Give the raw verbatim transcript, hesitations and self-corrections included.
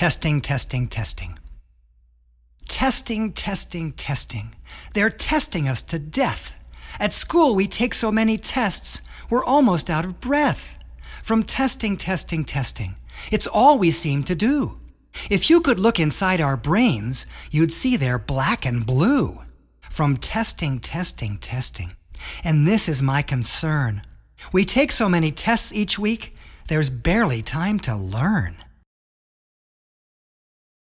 Testing, testing, testing. Testing, testing, testing. They're testing us to death. At school, we take so many tests, we're almost out of breath. From testing, testing, testing. It's all we seem to do. If you could look inside our brains, you'd see they're black and blue. From testing, testing, testing. And this is my concern. We take so many tests each week, there's barely time to learn.